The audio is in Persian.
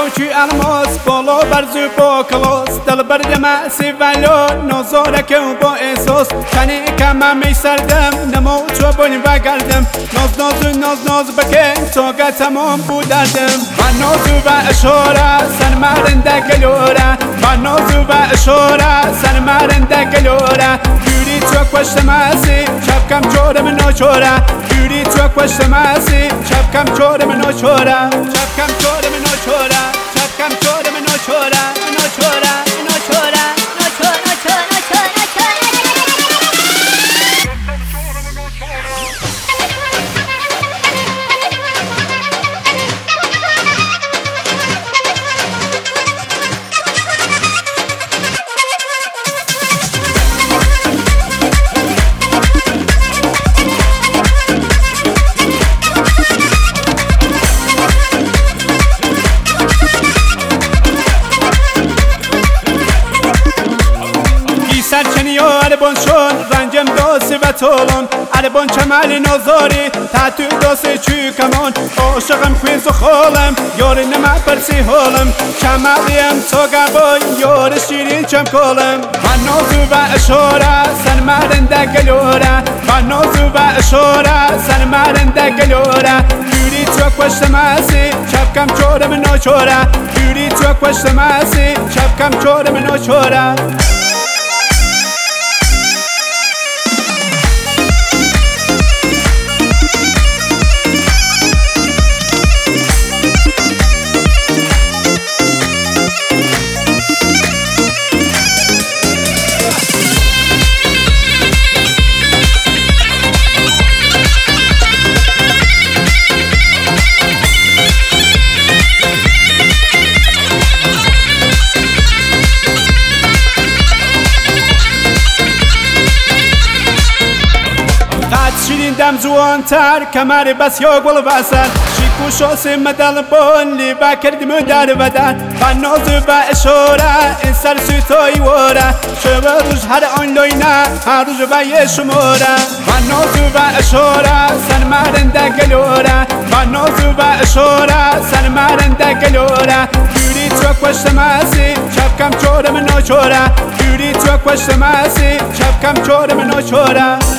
باوکی الماس بالا برزو با کلاس دل برد ماسی ولو نازارک با احساس کنی کمم می سردم نمو چو بانی بگردم ناز بکن تا تمام بودردم من نازو و اشاره سن مرنده گلوره من نازو و اشاره سن مرنده گلوره یوری تو کشت ماسی شب کم چورم ناچوره یوری تو کشت ماسی شب کم چورم ناچوره شب کم چورم ناچوره شب کم چورم ناچوره ناچوره ناچوره سرچنی و عربان شون رنجم داسی و طولان عربان چمل نازاری تحتو داسی چو کمان عاشقم کویز و خالم یاری نمه پرسی حالم چملیم تا گبای یار شیرین چم کالم من نازو و اشاره سن مرنده گلوره من نازو و اشاره سن مرنده گلوره یوری تو کشت ماسی شب کم چورم ناچوره یوری تو کشت ماسی شب کم چورم ناچوره شیرین دم زوانتر کمر بس یا گل بسر شیک و شاسی مدل بانلی و کردیم در بدن و نازو و اشاره این سر سوتایی واره شبه روش هر آنلاینه هر روز و یه شماره و نازو و اشاره سن مرنده گلوره و نازو و اشاره سن مرنده گلوره یوری تو کشت ماسی شب کم چورم ناچوره یوری تو کشت ماسی شب کم چورم ناچوره